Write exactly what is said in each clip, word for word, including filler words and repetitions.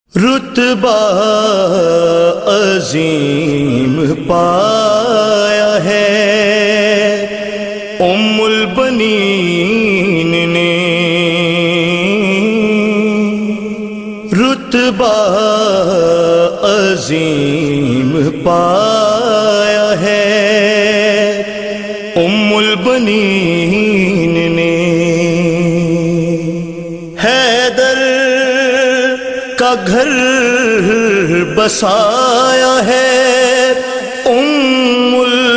رتبہ عظیم پایا ہے ام البنین نے، رتبہ عظیم پایا ہے ام البنین نے، حیدر کا گھر بسایا ہے ام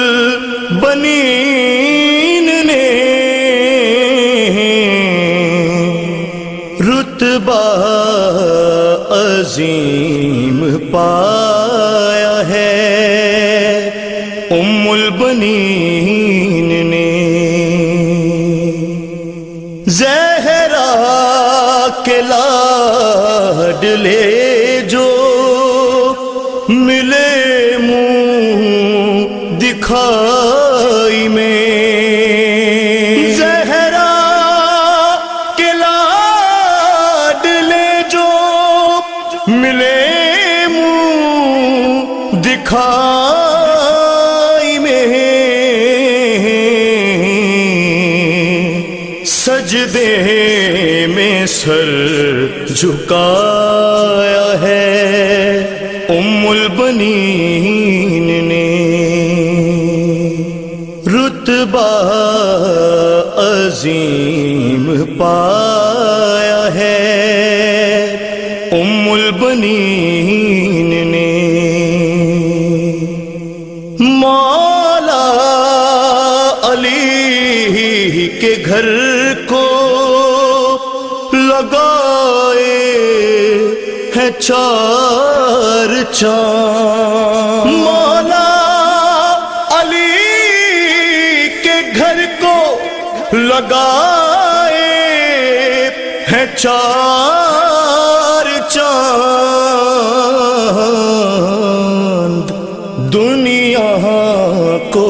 البنین نے، رتبہ عظیم پایا ہے ام البنین نے، زہرا کے لاڈلے جو ملے منہ دکھائی میں، زہرا کے لاڈلے جو ملے منہ دکھائی میں، سجدے میں سر جھکایا ہے ام البنین نے، رتبہ عظیم پایا ہے ام البنین نے، مولا علی کے گھر کو لگائے ہیں چار چاند، مولا علی کے گھر کو لگائے ہیں چار چاند، دنیا کو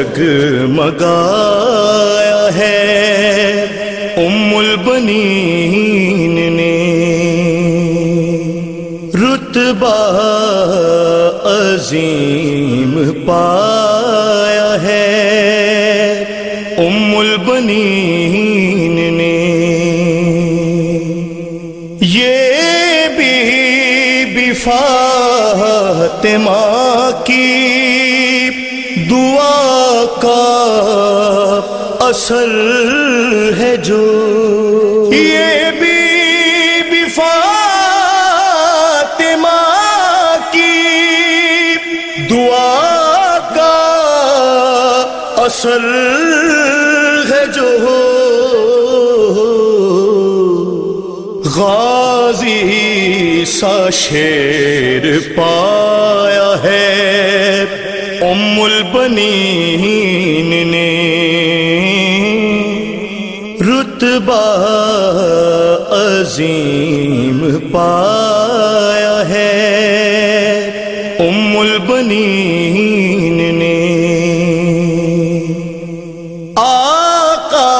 جگمگایا ہے ام البنین نے، رتبہ عظیم پایا ہے ام البنین نے، یہ بی بی فاطمہ کی دعا کا اثر ہے جو، یہ بی بی فاطمہ کی دعا کا اثر ہے جو، غازی سا شیر پایا ہے ام البنین نے، رتبہ عظیم پایا ہے ام البنین نے، آقا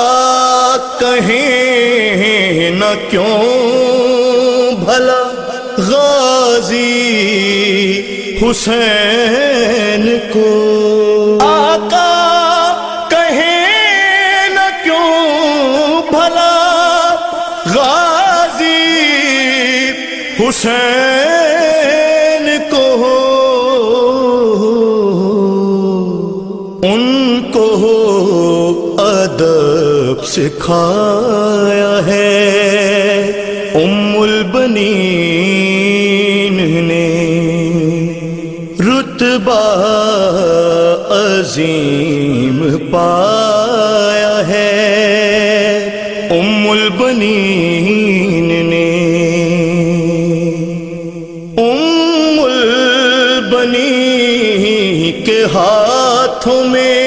کہیں نہ کیوں بھلا غازی حسین کو، آقا کہیں نہ کیوں بھلا غازی حسین کو، ان کو ادب سکھایا ہے ام البنین نے، رتبہ عظیم پایا ہے ام البنین نے، ام البنین کے ہاتھوں میں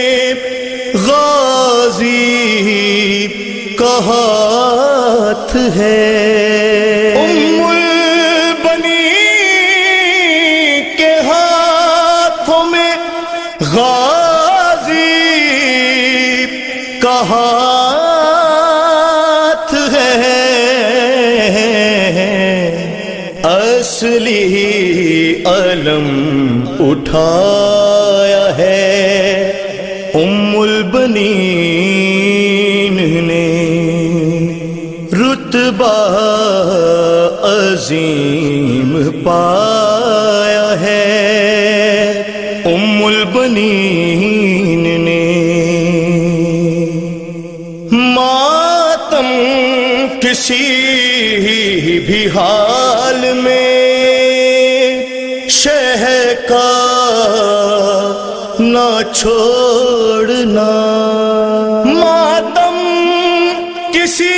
غازی کا ہاتھ ہے، ام البنین کے ہاتھوں میں غازی کا ہاتھ ہے، اصلی علم اٹھایا ہے ام البنین نے، رتبہ عظیم پایا ہے ام البنین نے۔ ماتم کسی بھی حال میں شہ کا نہ چھوڑنا، ماتم کسی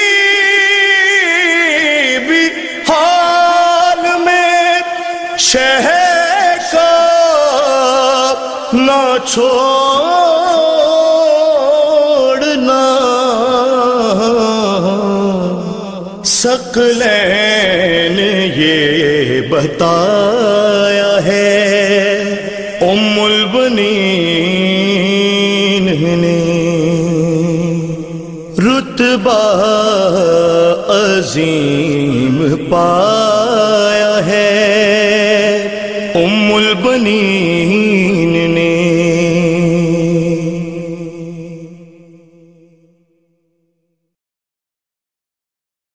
بھی حال میں شہ کا نہ چھوڑنا، ثقلین یہ بتایا ہے ام البنین نے، رتبہ عظیم پایا ہے ام البنین